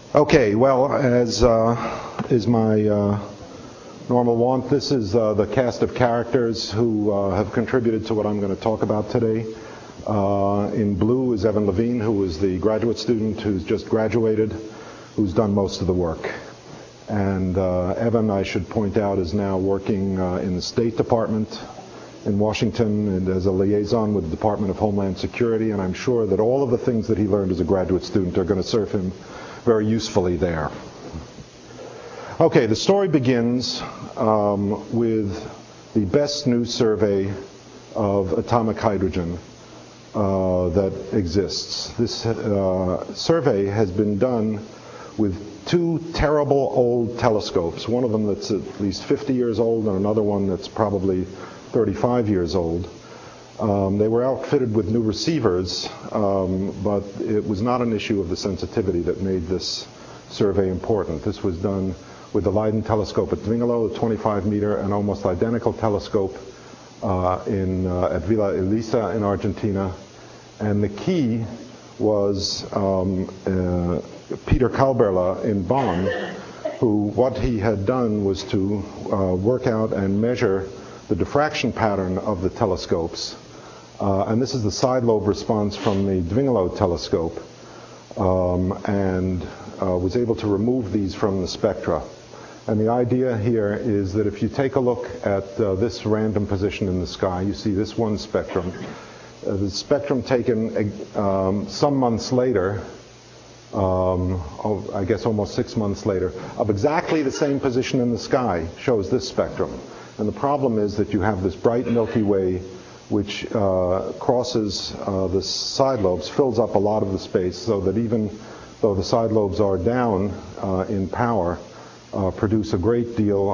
Okay, well, as is my normal wont, this is the cast of characters who have contributed to what I'm going to talk about today. In blue is Evan Levine, who is the graduate student who's just graduated, who's done most of the work. And Evan, I should point out, is now working in the State Department in Washington and as a liaison with the Department of Homeland Security, and I'm sure that all of the things that he learned as a graduate student are going to serve him very usefully there. Okay, the story begins with the best new survey of atomic hydrogen that exists. This survey has been done with two terrible old telescopes, one of them that's at least 50 years old and another one that's probably 35 years old. They were outfitted with new receivers, but it was not an issue of the sensitivity that made this survey important. This was done with the Leiden telescope at Dwingelo, a 25-meter and almost identical telescope at Villa Elisa in Argentina. And the key was Peter Kalberla in Bonn, who what he had done was to work out and measure the diffraction pattern of the telescopes. And this is the side lobe response from the Dwingelo telescope, and was able to remove these from the spectra. And the idea here is that if you take a look at this random position in the sky, you see this one spectrum. The spectrum taken some months later, I guess almost 6 months later, of exactly the same position in the sky shows this spectrum. And the problem is that you have this bright Milky Way which crosses the side lobes, fills up a lot of the space, so that even though the side lobes are down in power, produce a great deal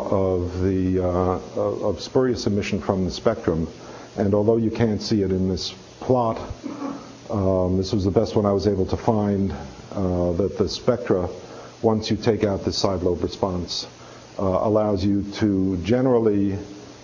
of spurious emission from the spectrum. And although you can't see it in this plot, this was the best one I was able to find, that the spectra, once you take out the side lobe response, allows you to generally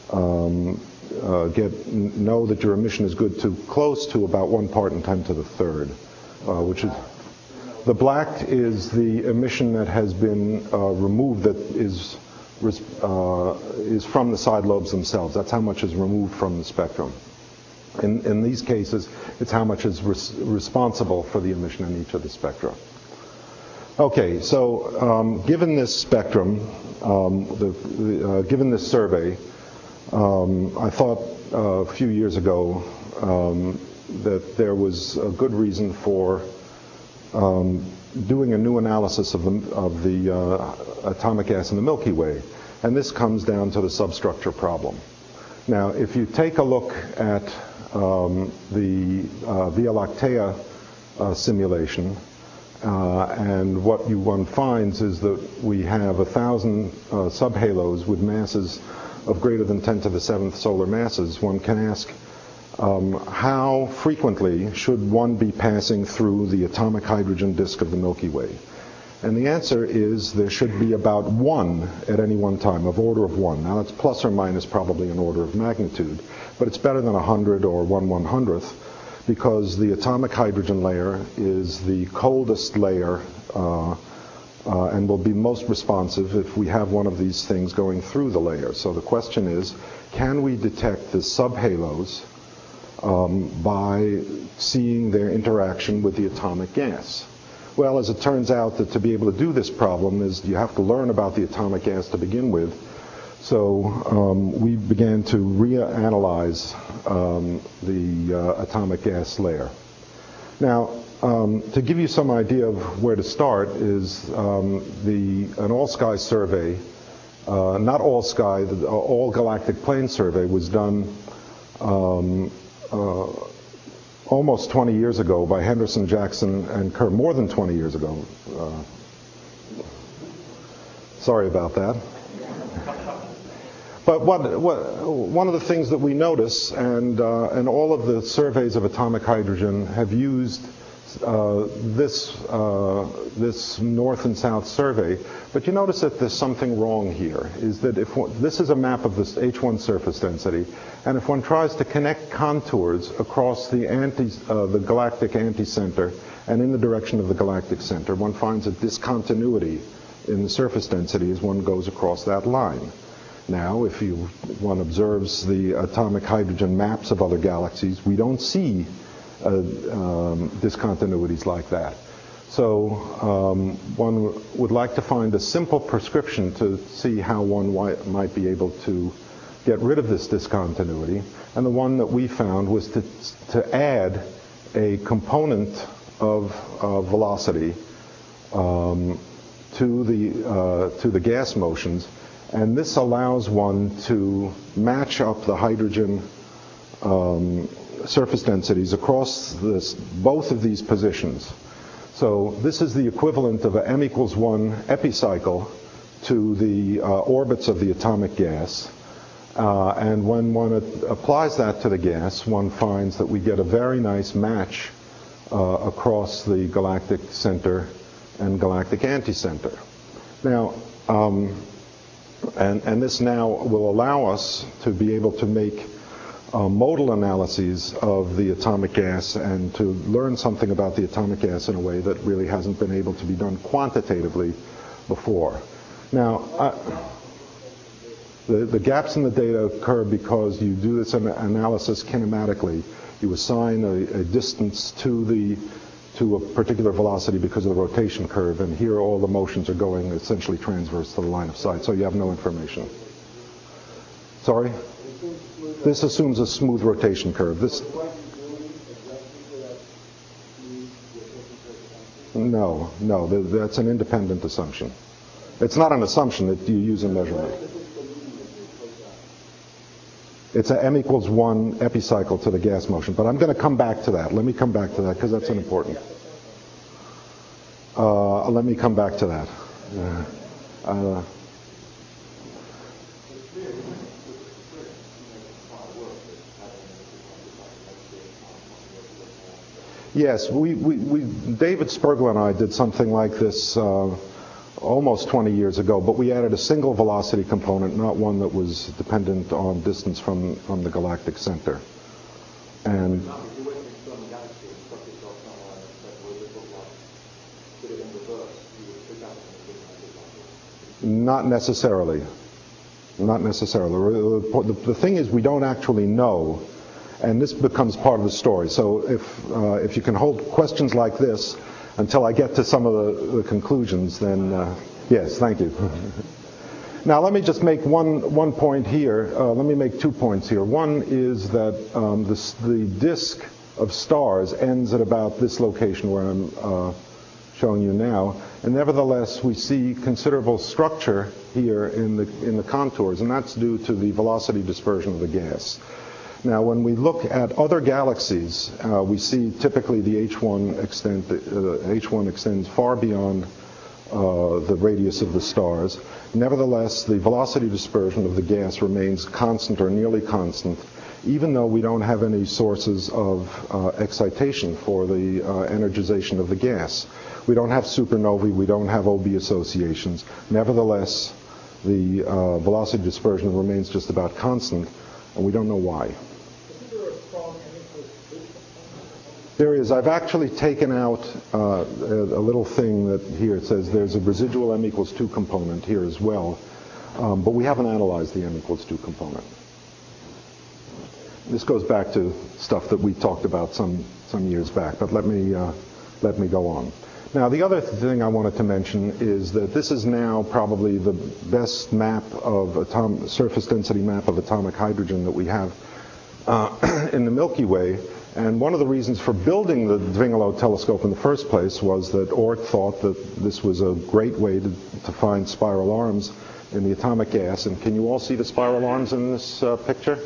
know that your emission is good to close to about 1 part in 10 to the third, which is the black is the emission that has been removed, that is from the side lobes themselves. That's how much is removed from the spectrum. In these cases, it's how much is responsible for the emission in each of the spectra. Okay, so given this spectrum, given this survey, I thought a few years ago that there was a good reason for doing a new analysis of the atomic gas in the Milky Way. And this comes down to the substructure problem. Now, if you take a look at the Via Lactea simulation, and what one finds is that we have 1,000 subhalos with masses of greater than 10 to the 7th solar masses, one can ask how frequently should one be passing through the atomic hydrogen disk of the Milky Way? And the answer is there should be about 1 at any one time, of order of 1. Now that's plus or minus probably an order of magnitude, but it's better than 100 or 1/100th, because the atomic hydrogen layer is the coldest layer and will be most responsive if we have one of these things going through the layer. So the question is, can we detect the subhalos by seeing their interaction with the atomic gas? Well, as it turns out, that to be able to do this problem is you have to learn about the atomic gas to begin with. So we began to reanalyze the atomic gas layer. Now, to give you some idea of where to start is an all-sky survey, not all-sky, the all-galactic plane survey was done almost 20 years ago by Henderson, Jackson, and Kerr, more than 20 years ago. Sorry about that. But one of the things that we notice, and all of the surveys of atomic hydrogen have used this north and south survey, but you notice that there's something wrong here, is that if this is a map of this H1 surface density, and if one tries to connect contours across the galactic anticenter and in the direction of the galactic center, one finds a discontinuity in the surface density as one goes across that line. Now, if one observes the atomic hydrogen maps of other galaxies, we don't see discontinuities like that. So one would like to find a simple prescription to see how one might be able to get rid of this discontinuity. And the one that we found was to add a component of velocity to the gas motions. And this allows one to match up the hydrogen surface densities across both of these positions. So this is the equivalent of a m=1 epicycle to the orbits of the atomic gas. And when one applies that to the gas, one finds that we get a very nice match across the galactic center and galactic anticenter. Now, and this now will allow us to be able to make modal analyses of the atomic gas and to learn something about the atomic gas in a way that really hasn't been able to be done quantitatively before. Now, the gaps in the data occur because you do this analysis kinematically. You assign a distance to a particular velocity because of the rotation curve, and here all the motions are going essentially transverse to the line of sight, so you have no information. Sorry? This assumes a smooth rotation curve. No, that's an independent assumption. It's not an assumption that you use a measurement. It's a m=1 epicycle to the gas motion, but I'm going to come back to that. Let me come back to that because that's an important. Let me come back to that. Yes, David Spergel and I did something like this almost 20 years ago, but we added a single velocity component, not one that was dependent on distance from the galactic center. And not necessarily. Not necessarily. The thing is, we don't actually know. And this becomes part of the story. So if you can hold questions like this until I get to some of the conclusions, then yes, thank you. Now let me just make one point here. Let me make 2 points here. One is that the disk of stars ends at about this location where I'm showing you now, and nevertheless we see considerable structure here in the contours, and that's due to the velocity dispersion of the gas. Now, when we look at other galaxies, we see typically the H1 extends far beyond the radius of the stars. Nevertheless, the velocity dispersion of the gas remains constant or nearly constant, even though we don't have any sources of excitation for the energization of the gas. We don't have supernovae, we don't have OB associations. Nevertheless, the velocity dispersion remains just about constant, and we don't know why. There is. I've actually taken out a little thing that here it says there's a residual m=2 component here as well, but we haven't analyzed the m=2 component. This goes back to stuff that we talked about some years back, but let me go on. Now, the other thing I wanted to mention is that this is now probably the best map of surface density map of atomic hydrogen that we have in the Milky Way. And one of the reasons for building the Zwingerlode telescope in the first place was that Oort thought that this was a great way to find spiral arms in the atomic gas. And can you all see the spiral arms in this picture?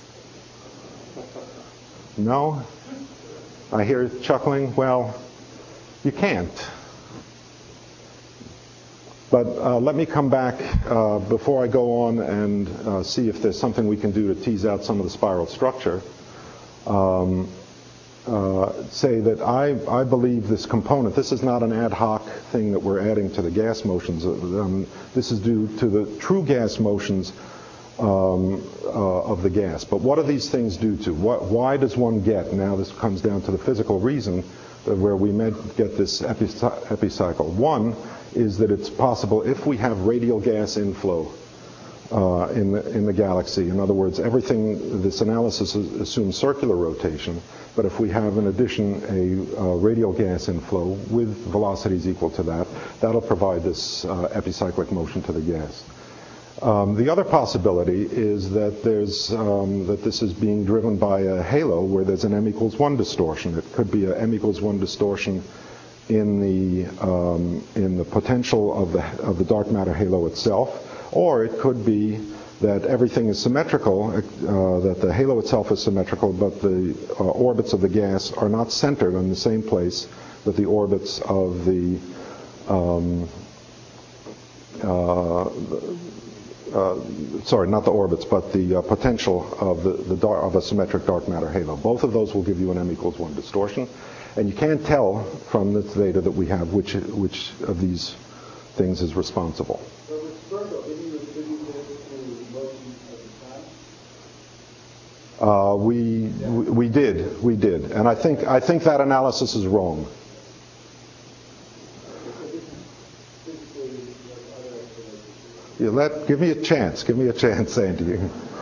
No? I hear chuckling. Well, you can't. But let me come back before I go on and see if there's something we can do to tease out some of the spiral structure. say that I believe this component, this is not an ad hoc thing that we're adding to the gas motions. This is due to the true gas motions of the gas. But what do these things do to? Why does one get, now this comes down to the physical reason where we get this epicycle. One is that it's possible if we have radial gas inflow in the galaxy. In other words, everything, this analysis assumes circular rotation, but if we have in addition a radial gas inflow with velocities equal to that, that'll provide this epicyclic motion to the gas. The other possibility is that that this is being driven by a halo where there's an m=1 distortion. It could be a m=1 distortion in the potential of the dark matter halo itself, or it could be that everything is symmetrical, that the halo itself is symmetrical, but the orbits of the gas are not centered in the same place that the orbits of the sorry, not the orbits, but the potential of a symmetric dark matter halo. Both of those will give you an m=1 distortion, and you can't tell from the data that we have which of these things is responsible. So with Spergel, did you attribute this to motion of the sun? We did, and I think that analysis is wrong. Give me a chance, Andy.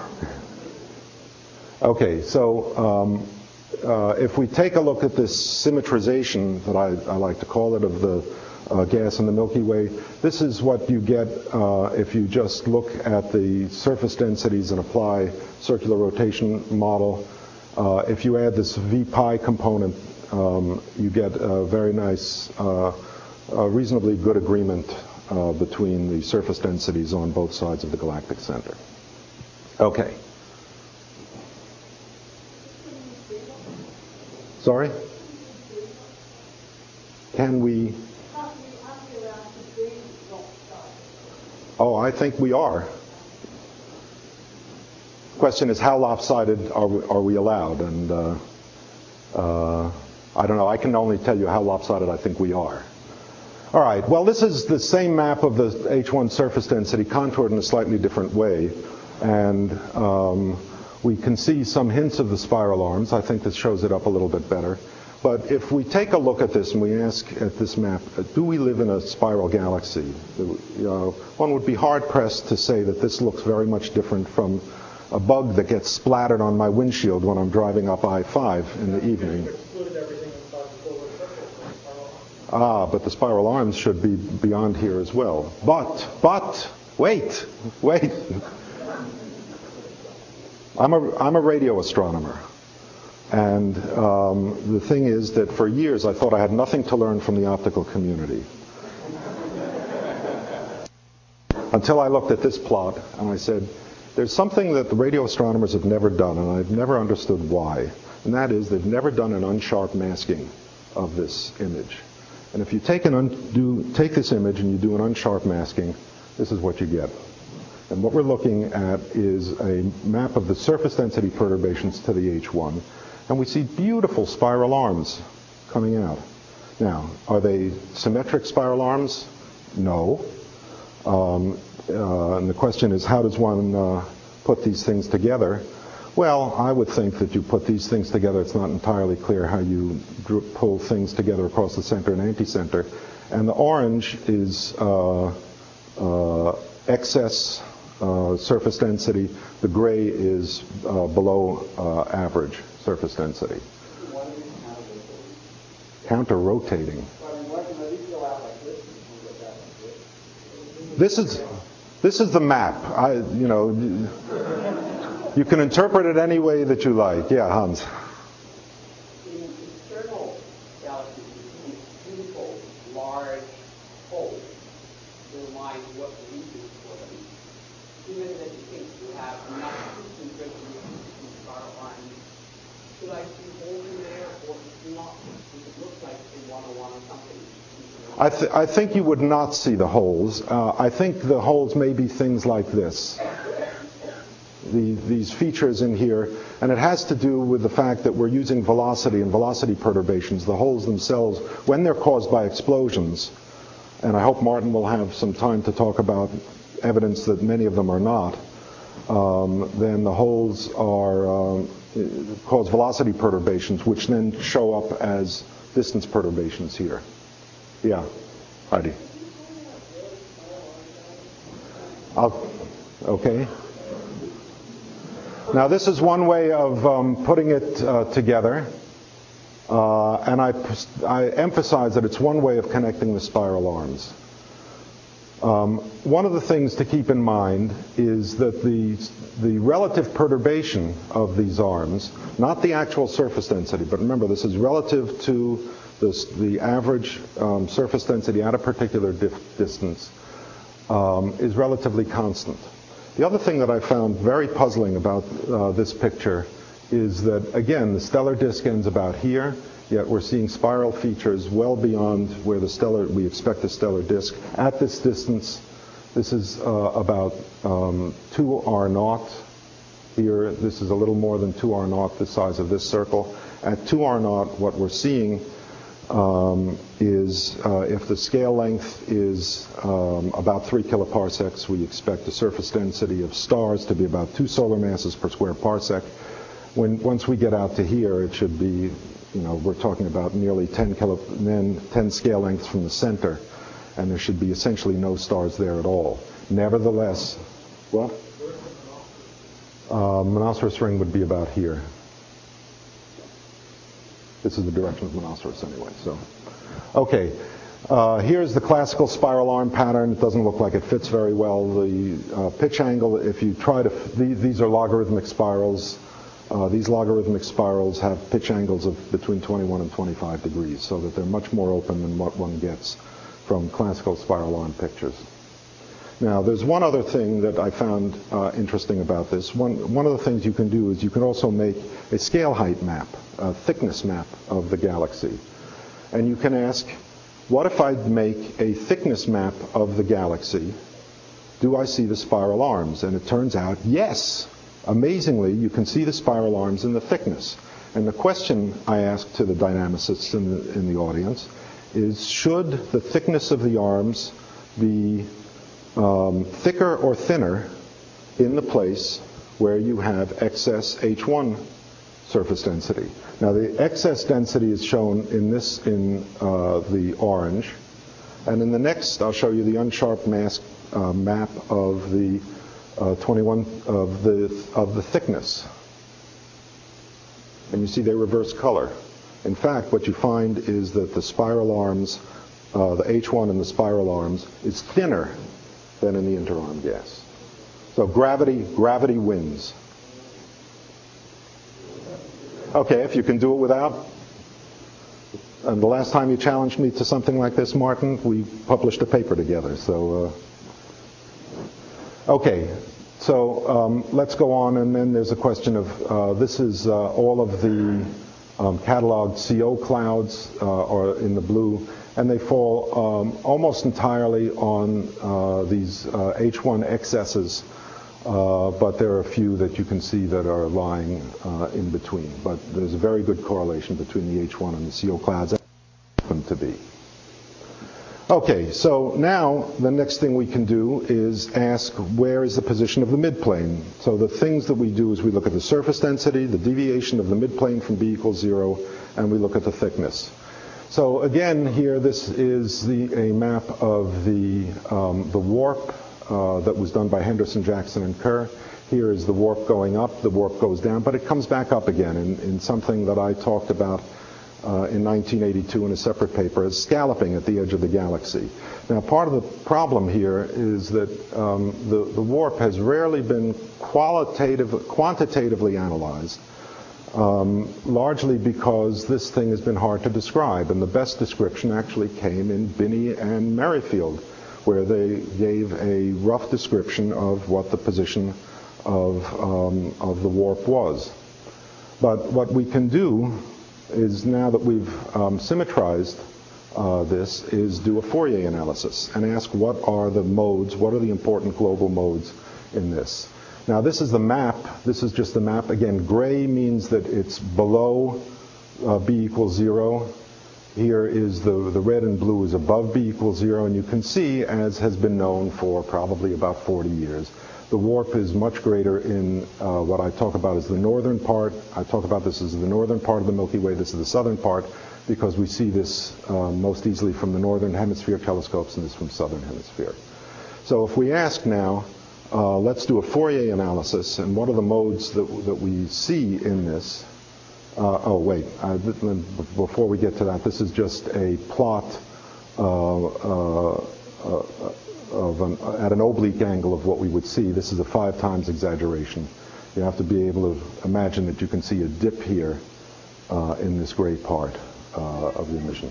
Okay, so if we take a look at this symmetrization that I like to call it of the gas in the Milky Way, this is what you get if you just look at the surface densities and apply circular rotation model. If you add this V pi component, you get a very nice, reasonably good agreement between the surface densities on both sides of the galactic center. Okay. Sorry? Can we? Oh, I think we are. Question is, how lopsided are we allowed? And I don't know. I can only tell you how lopsided I think we are. All right, well, this is the same map of the H1 surface density contoured in a slightly different way. And we can see some hints of the spiral arms. I think this shows it up a little bit better. But if we take a look at this and we ask at this map, do we live in a spiral galaxy? One would be hard-pressed to say that this looks very much different from a bug that gets splattered on my windshield when I'm driving up I-5 in the evening. But the spiral arms should be beyond here as well. But, wait. I'm a radio astronomer. And the thing is that for years I thought I had nothing to learn from the optical community. Until I looked at this plot and I said, there's something that the radio astronomers have never done, and I've never understood why. And that is they've never done an unsharp masking of this image. And if you take this image and you do an unsharp masking, this is what you get. And what we're looking at is a map of the surface density perturbations to the H1, and we see beautiful spiral arms coming out. Now, are they symmetric spiral arms? No. And the question is, how does one put these things together? Well, I would think that you put these things together. It's not entirely clear how you pull things together across the center and anticenter. And the orange is excess surface density. The gray is below average surface density. Counter-rotating. This is the map. You can interpret it any way that you like. Yeah, Hans. In external galaxies, you see beautiful, large holes. Never mind what the reason is for them. Given that you think you have enough system resolution to spiral lines, should I see holes in there or not? Does it look like a 101 or something? I think you would not see the holes. I think the holes may be things like this. these features in here, and it has to do with the fact that we're using velocity and velocity perturbations. The holes themselves, when they're caused by explosions, and I hope Martin will have some time to talk about evidence that many of them are not, then the holes are cause velocity perturbations, which then show up as distance perturbations here. Yeah, Heidi. Okay. Now this is one way of putting it together, and I emphasize that it's one way of connecting the spiral arms. One of the things to keep in mind is that the relative perturbation of these arms, not the actual surface density, but remember this is relative to the average surface density at a particular distance, is relatively constant. The other thing that I found very puzzling about this picture is that, again, the stellar disk ends about here, yet we're seeing spiral features well beyond where we expect the stellar disk. At this distance, this is about 2 R0 here. This is a little more than 2 R0, the size of this circle. At 2 R0, what we're seeing is if the scale length is about 3 kiloparsecs, we expect the surface density of stars to be about 2 solar masses per square parsec. Once we get out to here, it should be, we're talking about nearly 10 scale lengths from the center, and there should be essentially no stars there at all. Nevertheless, what? Monoceros ring would be about here. This is the direction of Monoceros anyway. So, okay. Here's the classical spiral arm pattern. It doesn't look like it fits very well. The pitch angle, if you try to, these are logarithmic spirals. These logarithmic spirals have pitch angles of between 21 and 25 degrees, so that they're much more open than what one gets from classical spiral arm pictures. Now, there's one other thing that I found interesting about this. One of the things you can do is you can also make a scale height map, a thickness map of the galaxy. And you can ask, what if I make a thickness map of the galaxy? Do I see the spiral arms? And it turns out, yes. Amazingly, you can see the spiral arms in the thickness. And the question I ask to the dynamicists in the audience is, should the thickness of the arms be thicker or thinner in the place where you have excess H1 surface density? Now, the excess density is shown in the orange, and in the next I'll show you the unsharp mask map of the 21 of the thickness, and you see they reverse color. In fact, what you find is that the spiral arms, the H1 in the spiral arms, is thinner than in the interarm gas. So gravity wins. Okay, if you can do it without. And the last time you challenged me to something like this, Martin, we published a paper together. So, okay. So let's go on, and then there's a question of, this is all of the cataloged CO clouds are in the blue, and they fall almost entirely on these H1 excesses, but there are a few that you can see that are lying in between. But there's a very good correlation between the H1 and the CO clouds, as they happen to be. Okay, so now the next thing we can do is ask, where is the position of the midplane? So the things that we do is we look at the surface density, the deviation of the midplane from B equals 0, and we look at the thickness. So again, here this is a map of the warp that was done by Henderson, Jackson, and Kerr. Here is the warp going up, the warp goes down, but it comes back up again in something that I talked about in 1982 in a separate paper as scalloping at the edge of the galaxy. Now, part of the problem here is that the warp has rarely been quantitatively analyzed, largely because this thing has been hard to describe, and the best description actually came in Binney and Merrifield, where they gave a rough description of what the position of the warp was. But what we can do is, now that we've symmetrized this, is do a Fourier analysis and ask what are the modes, what are the important global modes in this. Now this is the map. This is just the map. Again, gray means that it's below b equals 0. Here is the red and blue is above b equals 0, and you can see, as has been known for probably about 40 years, the warp is much greater in what I talk about as the northern part. I talk about this as the northern part of the Milky Way. This is the southern part, because we see this most easily from the northern hemisphere telescopes and this from southern hemisphere. So if we ask now, let's do a Fourier analysis, and what are the modes that we see in this? Oh, wait. Before we get to that, this is just a plot at an oblique angle of what we would see. This is a 5 times exaggeration. You have to be able to imagine that you can see a dip here in this gray part of the emission.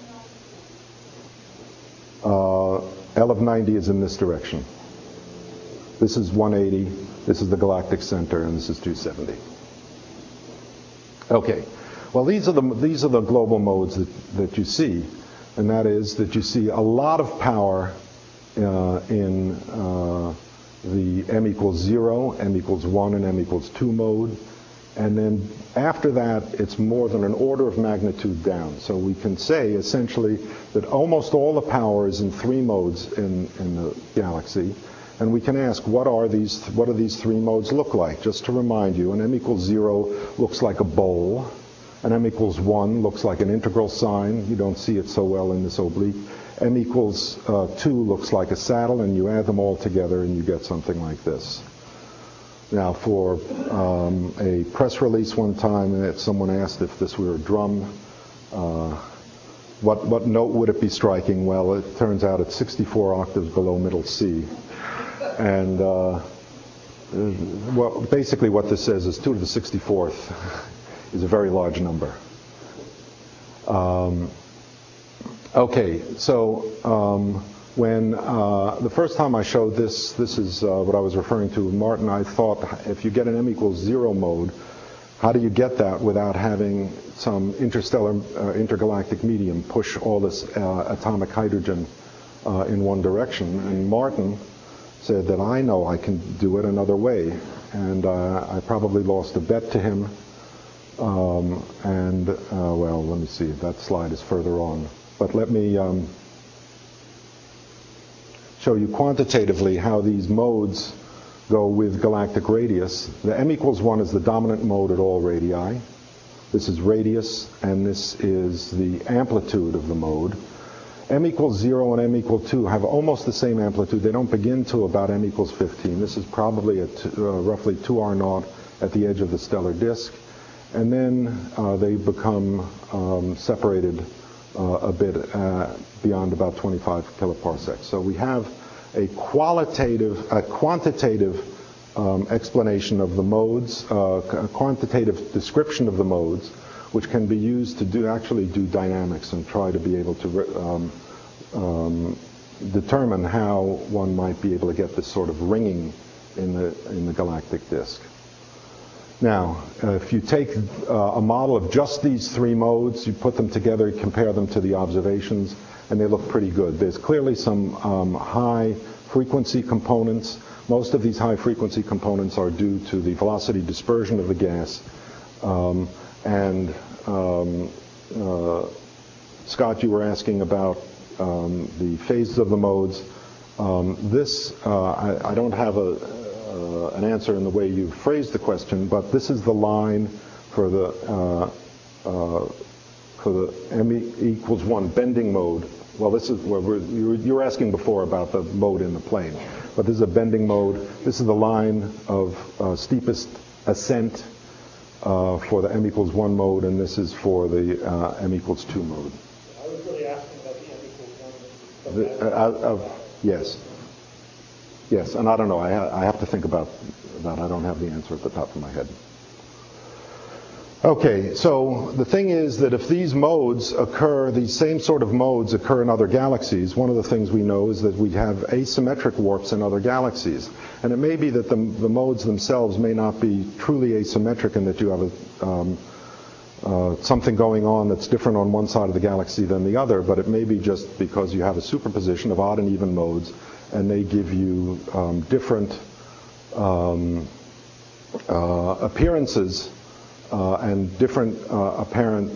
L of 90 is in this direction. This is 180, this is the galactic center, and this is 270. Okay, well these are the global modes that you see, and that is that you see a lot of power in the m equals 0, m equals 1, and m equals 2 mode. And then after that, it's more than an order of magnitude down. So we can say essentially that almost all the power is in 3 modes in the galaxy. And we can ask, what do these 3 modes look like? Just to remind you, an m equals 0 looks like a bowl. An m equals 1 looks like an integral sign. You don't see it so well in this oblique. M equals 2 looks like a saddle, and you add them all together and you get something like this. Now, for a press release one time, someone asked if this were a drum, what note would it be striking? Well, it turns out it's 64 octaves below middle C. And well, basically what this says is 2 to the 64th is a very large number. Okay, so when the first time I showed this is what I was referring to with Martin. I thought, if you get an m equals 0 mode, how do you get that without having some interstellar intergalactic medium push all this atomic hydrogen in one direction? And Martin said that I know I can do it another way, and I probably lost a bet to him. Well, let me see. That slide is further on, but let me show you quantitatively how these modes go with galactic radius. The m equals 1 is the dominant mode at all radii. This is radius, and this is the amplitude of the mode. M equals 0 and M equals 2 have almost the same amplitude. They don't begin to about M equals 15. This is probably at roughly 2r0 at the edge of the stellar disk. And then they become separated a bit beyond about 25 kiloparsecs. So we have a quantitative explanation of the modes, a quantitative description of the modes, which can be used to actually do dynamics and try to be able to determine how one might be able to get this sort of ringing in the galactic disk. Now, if you take a model of just these 3 modes, you put them together, you compare them to the observations, and they look pretty good. There's clearly some high frequency components. Most of these high frequency components are due to the velocity dispersion of the gas. Scott, you were asking about the phases of the modes. I don't have an answer in the way you phrased the question, but this is the line for the m equals 1 bending mode. Well, this is where you were asking before about the mode in the plane, but this is a bending mode. This is the line of steepest ascent for the m equals 1 mode, and this is for the m equals 2 mode. I was really asking about the m equals 1. Yes, and I don't know. I have to think about that. I don't have the answer at the top of my head. Okay, so the thing is that if these modes occur, these same sort of modes occur in other galaxies, one of the things we know is that we have asymmetric warps in other galaxies. And it may be that the modes themselves may not be truly asymmetric in that you have something going on that's different on one side of the galaxy than the other, but it may be just because you have a superposition of odd and even modes, and they give you different appearances and different apparent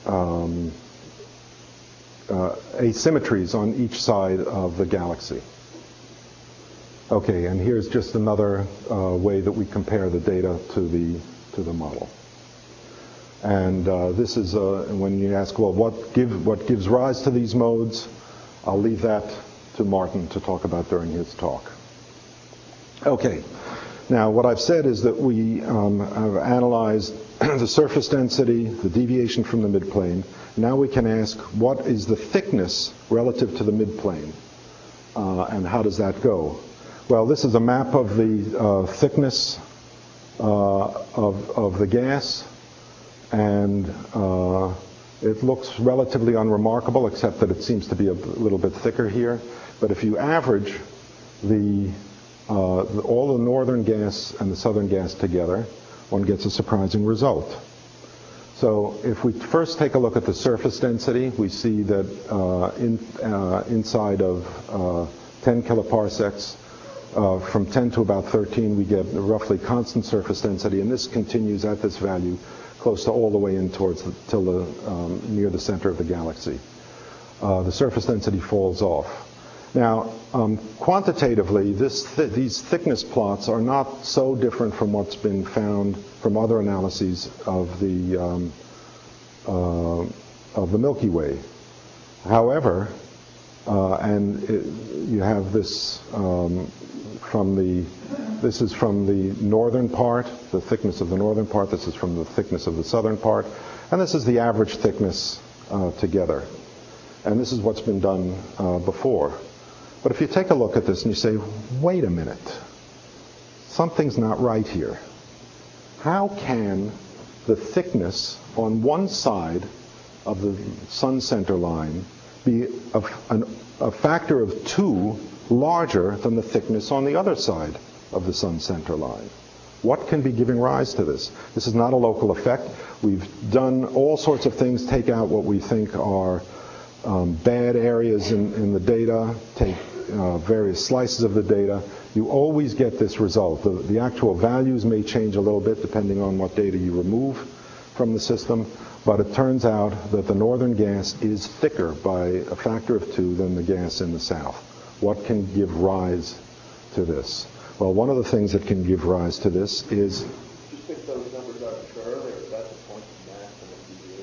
asymmetries on each side of the galaxy. Okay, and here's just another way that we compare the data to the model. And this is when you ask, well, what gives rise to these modes? I'll leave that to Martin to talk about during his talk. Okay, now what I've said is that we have analyzed the surface density, the deviation from the midplane. Now we can ask, what is the thickness relative to the midplane? And how does that go? Well, this is a map of the thickness of the gas, and it looks relatively unremarkable, except that it seems to be a little bit thicker here. But if you average all the northern gas and the southern gas together, one gets a surprising result. So if we first take a look at the surface density, we see that inside of 10 kiloparsecs, from 10 to about 13, we get a roughly constant surface density, and this continues at this value close to all the way in towards near the center of the galaxy. The surface density falls off. Now, quantitatively, these thickness plots are not so different from what's been found from other analyses of the Milky Way. However, you have this this is from the northern part, the thickness of the northern part. This is from the thickness of the southern part, and this is the average thickness together. And this is what's been done before. But if you take a look at this and you say, wait a minute, something's not right here. How can the thickness on one side of the sun center line be a factor of 2 larger than the thickness on the other side of the sun center line? What can be giving rise to this? This is not a local effect. We've done all sorts of things, take out what we think are bad areas in the data, take various slices of the data. You always get this result. The actual values may change a little bit depending on what data you remove from the system, but it turns out that the northern gas is thicker by a factor of 2 than the gas in the south. What can give rise to this? Well, one of the things that can give rise to this is... Just pick those numbers up earlier. That's a point of maximum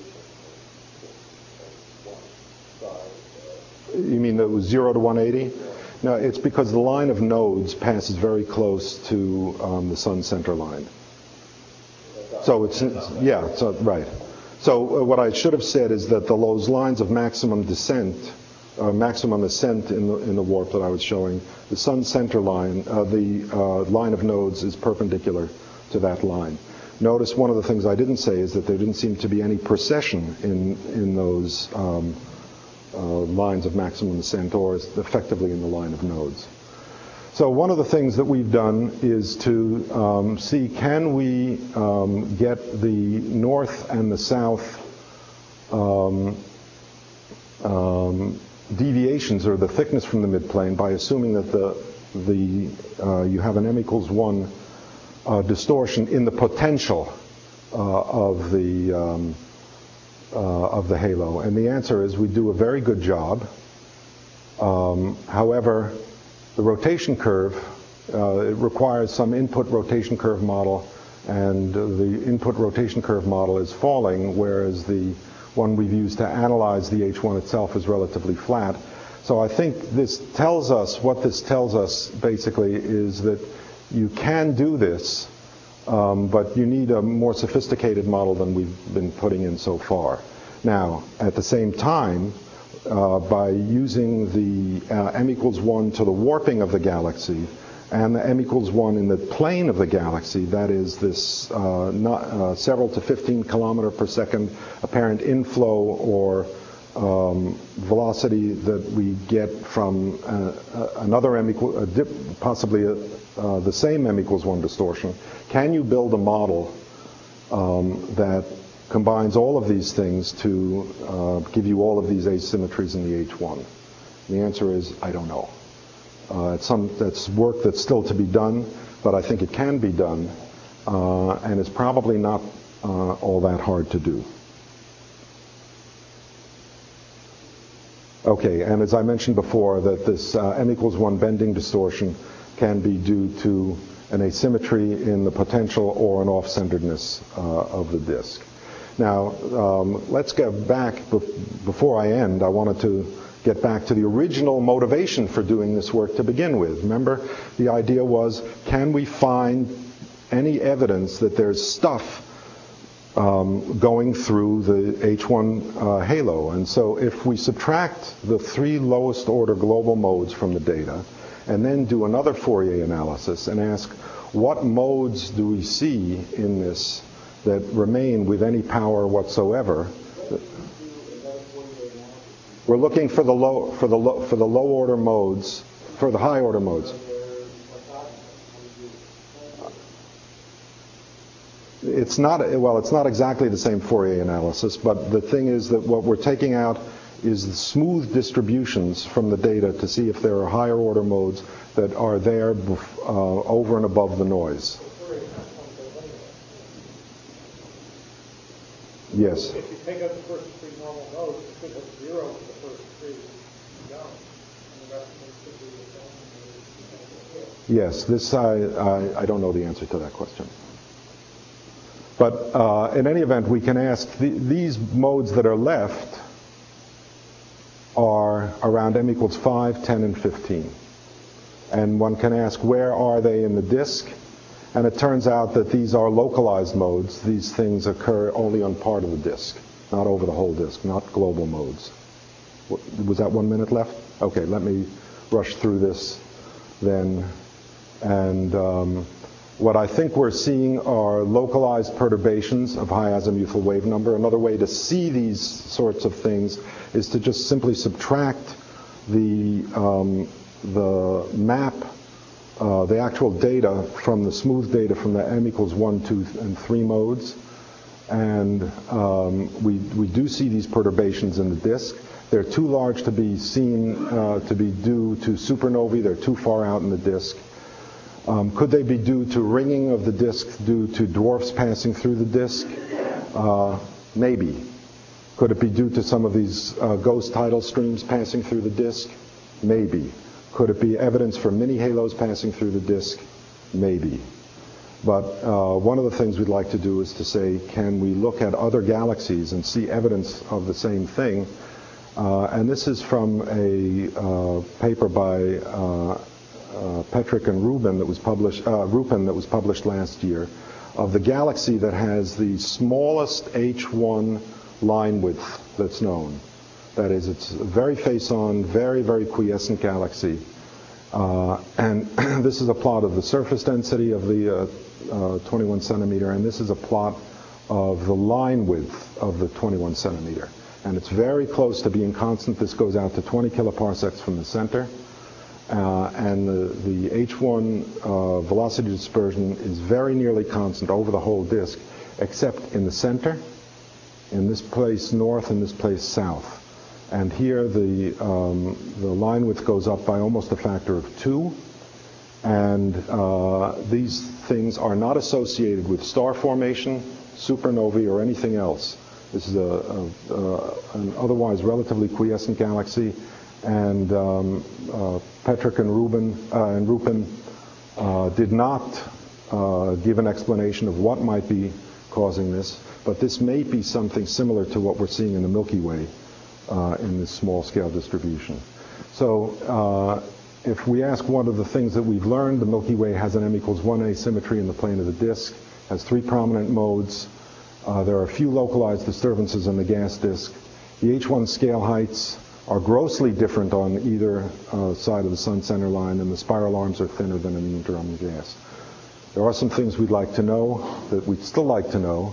deviation. One side. You mean that it was 0 to 180? Yeah. No, it's because the line of nodes passes very close to the sun center line. So it's, yeah, so, right. So what I should have said is that those lines of maximum descent, maximum ascent in the warp that I was showing, the sun center line, the line of nodes is perpendicular to that line. Notice one of the things I didn't say is that there didn't seem to be any precession in those lines of maximum ascent, or effectively in the line of nodes. So one of the things that we've done is to see, can we get the north and the south deviations, or the thickness from the midplane, by assuming that you have an m equals 1 distortion in the potential of the halo. And the answer is we do a very good job. However, the rotation curve, it requires some input rotation curve model, and the input rotation curve model is falling, whereas the one we've used to analyze the H1 itself is relatively flat. So I think what this tells us basically is that you can do this, but you need a more sophisticated model than we've been putting in so far. Now, at the same time, by using the m equals 1 to the warping of the galaxy, and the m equals 1 in the plane of the galaxy, that is this several to 15 kilometer per second apparent inflow or velocity that we get from another possibly the same m equals 1 distortion, can you build a model that combines all of these things to give you all of these asymmetries in the H1? And the answer is, I don't know. That's work that's still to be done. but I think it can be done, and it's probably not all that hard to do. Okay, and as I mentioned before, that this m=1 bending distortion can be due to an asymmetry in the potential or an off-centeredness of the disk. Now, let's get back, before I end, I wanted to get back to the original motivation for doing this work to begin with. Remember, the idea was, can we find any evidence that there's stuff going through the H1 halo? And so if we subtract the 3 lowest order global modes from the data, and then do another Fourier analysis and ask, what modes do we see in this that remain with any power whatsoever? We're looking for the low order modes, for the high order modes. It's not exactly the same Fourier analysis, but the thing is that what we're taking out is the smooth distributions from the data to see if there are higher order modes that are there over and above the noise. Yes. If you take out the first 3 normal nodes, you should have 0 for the first 3 down, and the rest of them should be the same. Yes, this I don't know the answer to that question. But in any event, we can ask, these modes that are left are around m=5, 10, and 15. And one can ask, where are they in the disk? And it turns out that these are localized modes. These things occur only on part of the disk, not over the whole disk, not global modes. Was that 1 minute left? Okay, let me rush through this then. And what I think we're seeing are localized perturbations of high azimuthal wave number. Another way to see these sorts of things is to just simply subtract the map, the actual data from the smooth data from the m=1, 2, and 3 modes. And we do see these perturbations in the disk. They're too large to be seen to be due to supernovae. They're too far out in the disk. Could they be due to ringing of the disk due to dwarfs passing through the disk? Maybe. Could it be due to some of these ghost tidal streams passing through the disk? Maybe. Could it be evidence for mini halos passing through the disk? Maybe. But one of the things we'd like to do is to say, can we look at other galaxies and see evidence of the same thing? And this is from a paper by Petrick and Rupin that was published last year, of the galaxy that has the smallest H1 line width that's known. That is, it's a very face-on, very, very quiescent galaxy. And this is a plot of the surface density of the 21 centimeter, and this is a plot of the line width of the 21 centimeter. And it's very close to being constant. This goes out to 20 kiloparsecs from the center. And the H1 velocity dispersion is very nearly constant over the whole disk, except in the center, in this place north, and this place south. And here the line width goes up by almost a factor of 2. And these things are not associated with star formation, supernovae, or anything else. This is an otherwise relatively quiescent galaxy. And Petrick and Rupin did not give an explanation of what might be causing this, but this may be something similar to what we're seeing in the Milky Way in this small-scale distribution. So if we ask one of the things that we've learned, the Milky Way has an m=1 asymmetry in the plane of the disk, has 3 prominent modes. There are a few localized disturbances in the gas disk. The H1 scale heights are grossly different on either side of the sun center line, and the spiral arms are thinner than in the inter-atom gas. There are some things we'd like to know, that we'd still like to know.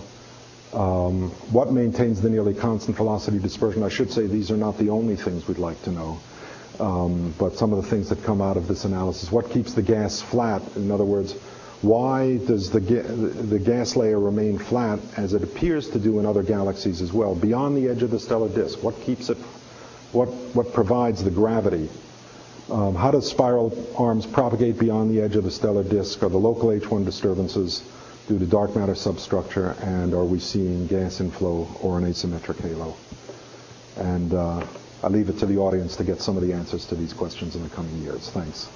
What maintains the nearly constant velocity dispersion? I should say these are not the only things we'd like to know, but some of the things that come out of this analysis. What keeps the gas flat? In other words, why does the gas layer remain flat, as it appears to do in other galaxies as well, beyond the edge of the stellar disk? What keeps it? What provides the gravity How does spiral arms propagate beyond the edge of the stellar disk? Are the local H1 disturbances due to dark matter substructure, and are we seeing gas inflow or an asymmetric halo? And I leave it to the audience to get some of the answers to these questions in the coming years. Thanks.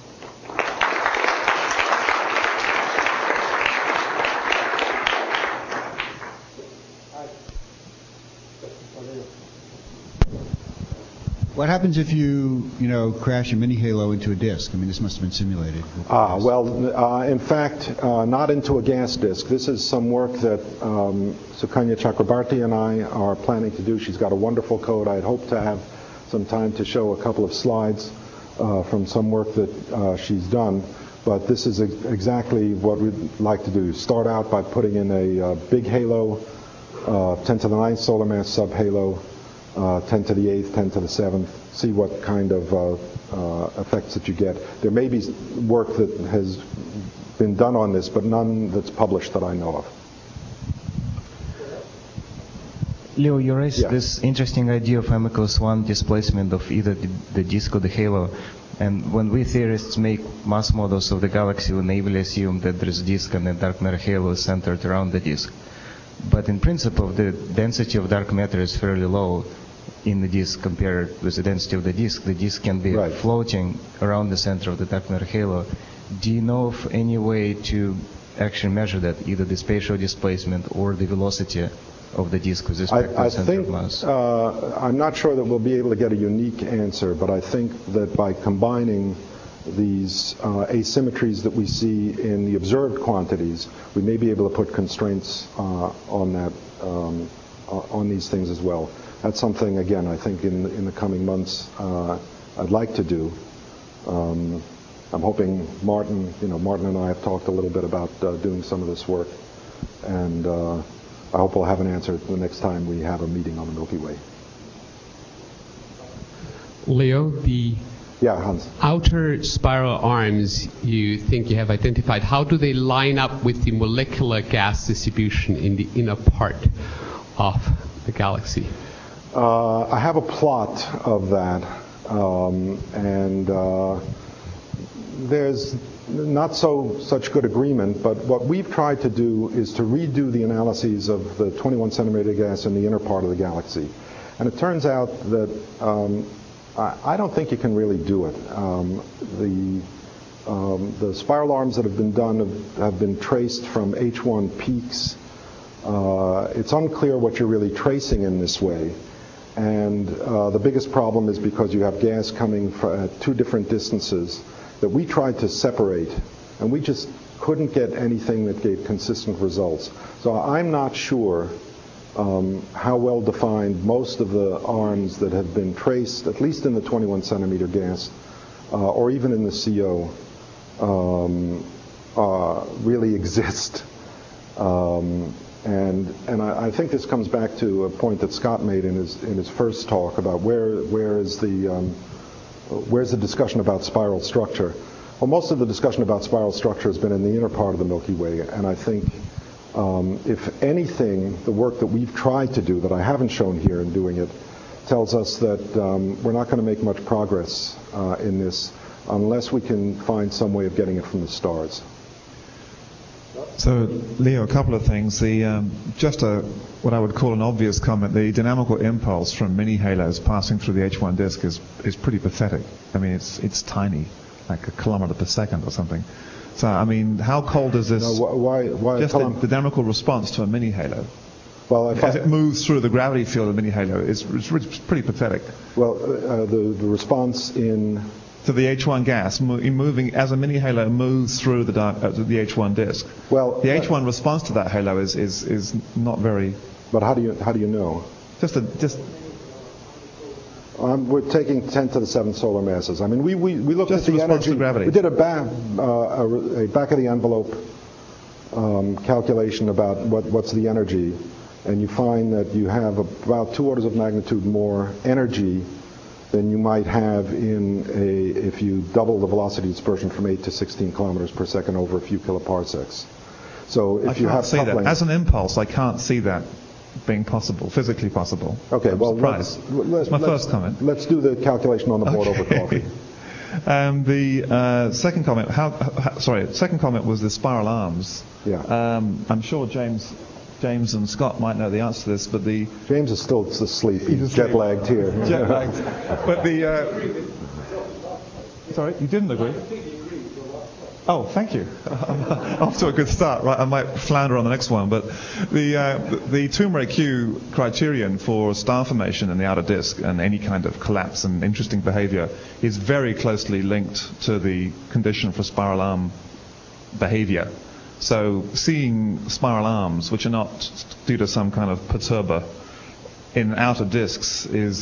What happens if you crash a mini halo into a disk? I mean, this must have been simulated. In fact, not into a gas disk. This is some work that Sukanya Chakrabarti and I are planning to do. She's got a wonderful code. I'd hope to have some time to show a couple of slides from some work that she's done. But this is exactly what we'd like to do. Start out by putting in a big halo, 10 to the 9th solar mass subhalo, 10 to the 8th, 10 to the 7th, see what kind of effects that you get. There may be work that has been done on this, but none that's published that I know of. Leo, you raised this interesting idea of M equals 1 displacement of either the disk or the halo. And when we theorists make mass models of the galaxy, we naively assume that there is a disk and a dark matter halo centered around the disk. But in principle, the density of dark matter is fairly low in the disk compared with the density of the disk. The disk can be floating around the center of the dark matter halo. Do you know of any way to actually measure that, either the spatial displacement or the velocity of the disk with respect to the center of mass? I'm not sure that we'll be able to get a unique answer, but I think that by combining these asymmetries that we see in the observed quantities, we may be able to put constraints on that, on these things as well. That's something, again, I think in the coming months I'd like to do. I'm hoping Martin and I have talked a little bit about doing some of this work, and I hope we'll have an answer the next time we have a meeting on the Milky Way. Leo, the Hans. outer spiral arms you think you have identified, how do they line up with the molecular gas distribution in the inner part of the galaxy? I have a plot of that, and there's not such good agreement, but what we've tried to do is to redo the analyses of the 21 centimeter gas in the inner part of the galaxy. And it turns out that I don't think you can really do it. The spiral arms that have been done have been traced from H1 peaks. It's unclear what you're really tracing in this way. And the biggest problem is because you have gas coming at two different distances that we tried to separate, and we just couldn't get anything that gave consistent results. So I'm not sure how well defined most of the arms that have been traced, at least in the 21 centimeter gas, or even in the CO, really exist. And I think this comes back to a point that Scott made in his first talk about where's the discussion about spiral structure. Well, most of the discussion about spiral structure has been in the inner part of the Milky Way, and I think if anything, the work that we've tried to do that I haven't shown here in doing it tells us that we're not going to make much progress in this unless we can find some way of getting it from the stars. So, Leo, a couple of things. What I would call an obvious comment, the dynamical impulse from mini halos passing through the H1 disk is pretty pathetic. I mean, it's tiny, like a kilometer per second or something. So, I mean, how cold is this? Why just the dynamical response to a mini halo. Well, as it moves through the gravity field of a mini halo, it's pretty pathetic. Well, the response to the H1 gas moving as a mini halo moves through the H1 disk. Well, the H1 response to that halo is not very. But how do you know? We're taking 10 to the 7th solar masses. I mean, we looked at the energy. To gravity. We did a back of the envelope calculation about what's the energy, and you find that you have about 2 orders of magnitude more energy than you might have if you double the velocity dispersion from 8 to 16 kilometers per second over a few kiloparsecs. So if you have coupling, as an impulse, I can't see that being possible, physically possible. Okay, I'm well, surprised. That's my first comment. Let's do the calculation on the board over coffee. The second comment, second comment was the spiral arms. Yeah. I'm sure James and Scott might know the answer to this, but James is still asleep. He's jet lagged here. Jet lagged. But sorry, you didn't agree? Oh, thank you. Off to a good start. Right, I might flounder on the next one, but the Toomre-Q criterion for star formation in the outer disk and any kind of collapse and interesting behavior is very closely linked to the condition for spiral arm behavior. So seeing spiral arms, which are not due to some kind of perturber in outer disks, is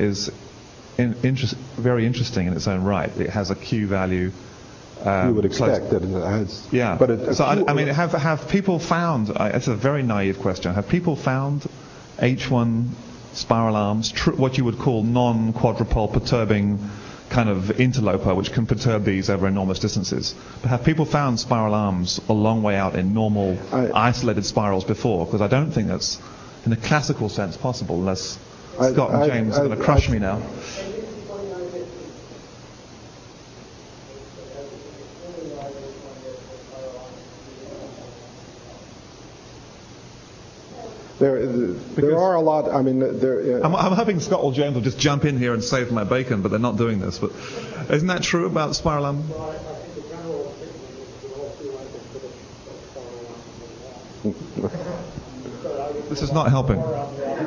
very interesting in its own right. It has a Q value. You would expect that it has. Yeah. But have people found? It's a very naive question. Have people found H1 spiral arms, what you would call non-quadrupole perturbing kind of interloper, which can perturb these over enormous distances? But have people found spiral arms a long way out in normal isolated spirals before? Because I don't think that's, in a classical sense, possible, unless Scott and James are going to crush me now. There are a lot. I mean, I'm hoping Scott or James will just jump in here and save my bacon, but they're not doing this. But isn't that true about spiral arm? Well, I think the general opinion is that all three lines of spiral arms. This is not helping. I'd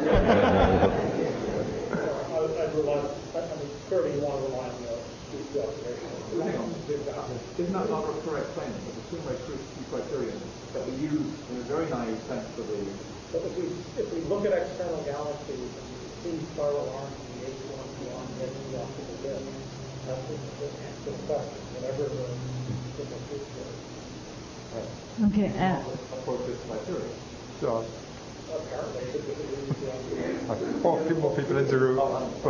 rely. I mean, clearly you want to rely on the observation. Isn't that not a correct claim? That the Toomre-Q criterion that we use in a very naive sense for the. But if we look at external galaxies and we see spiral arms in the H1 beyond getting the optical disk, that's the question. Whatever the Okay. Approach this criteria. So. Apparently, A few more people in the room.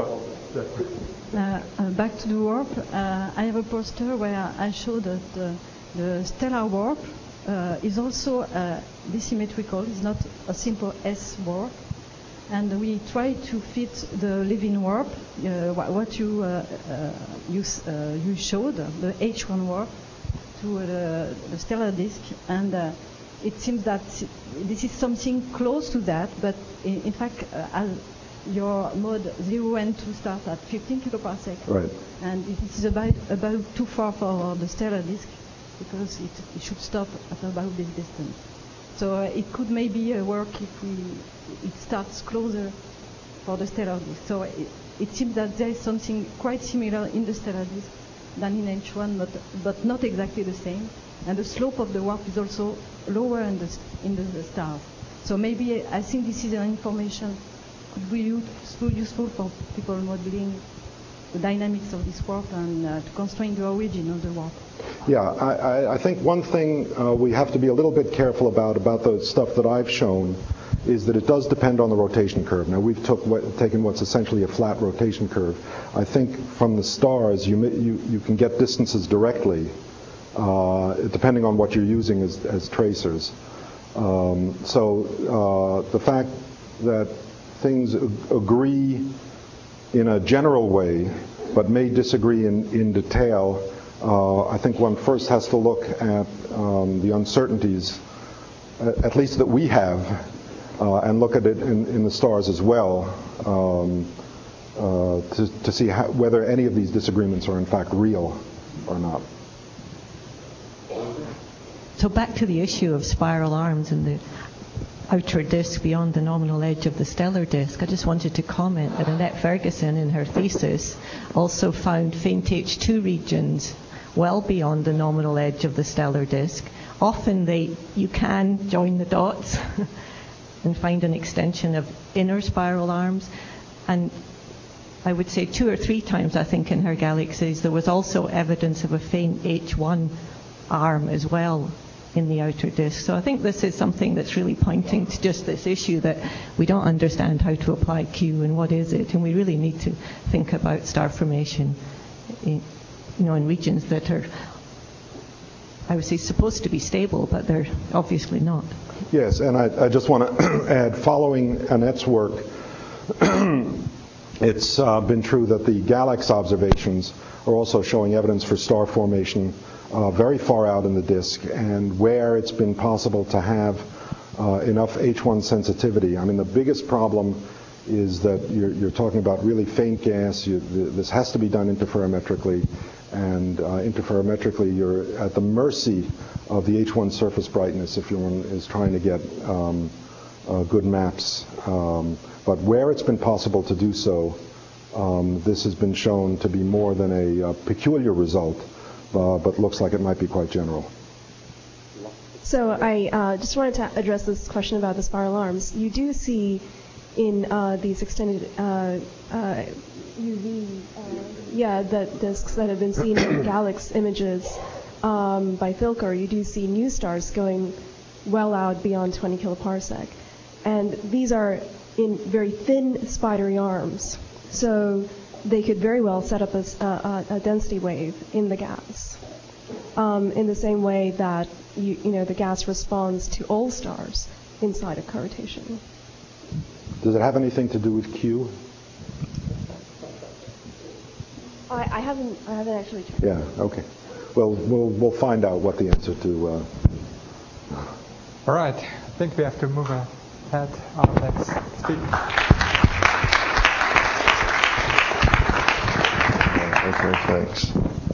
Back to the warp. I have a poster where I show that the stellar warp is also asymmetrical. It's not a simple S warp. And we try to fit the Levin warp, what you showed, the H1 warp, to the stellar disk. And it seems that this is something close to that, but in fact, your mode 0 and 2 start at 15 kiloparsec. Right. And it is about too far for the stellar disk, because it should stop at about this distance. So it could maybe work if it starts closer for the stellar disk. So it seems that there is something quite similar in the stellar disk than in H1, but not exactly the same. And the slope of the warp is also lower in the stars. So maybe I think this is an information could be useful for people modeling the dynamics of this warp and to constrain the origin of the warp. Yeah, I think one thing we have to be a little bit careful about the stuff that I've shown is that it does depend on the rotation curve. Now, we've taken what's essentially a flat rotation curve. I think from the stars, you can get distances directly, depending on what you're using as tracers. So the fact that things agree in a general way, but may disagree in detail, I think one first has to look at the uncertainties, at least that we have, and look at it in the stars as well, to see whether any of these disagreements are in fact real or not. So back to the issue of spiral arms and the outer disk beyond the nominal edge of the stellar disk. I just wanted to comment that Annette Ferguson in her thesis also found faint H2 regions well beyond the nominal edge of the stellar disk. Often you can join the dots and find an extension of inner spiral arms. And I would say 2 or 3 times, I think, in her galaxies, there was also evidence of a faint H1 arm as well in the outer disk. So I think this is something that's really pointing to just this issue that we don't understand how to apply Q and what is it, and we really need to think about star formation in regions that are, I would say, supposed to be stable, but they're obviously not. Yes, and I just want to add, following Annette's work, it's been true that the GALAX observations are also showing evidence for star formation very far out in the disk, and where it's been possible to have enough H1 sensitivity. I mean, the biggest problem is that you're talking about really faint gas. This has to be done interferometrically, and interferometrically you're at the mercy of the H1 surface brightness if one is trying to get good maps. But where it's been possible to do so, this has been shown to be more than a peculiar result, but looks like it might be quite general. So I just wanted to address this question about the spiral arms. You do see in these extended UV, the disks that have been seen in GALEX images by Filker, you do see new stars going well out beyond 20 kiloparsec. And these are in very thin spidery arms. So they could very well set up a density wave in the gas. In the same way that the gas responds to all stars inside of co-rotation. Does it have anything to do with Q? I haven't actually checked. Yeah. Okay. Well, we'll find out what the answer to. All right. I think we have to move ahead. Our next speaker. Okay. Thanks.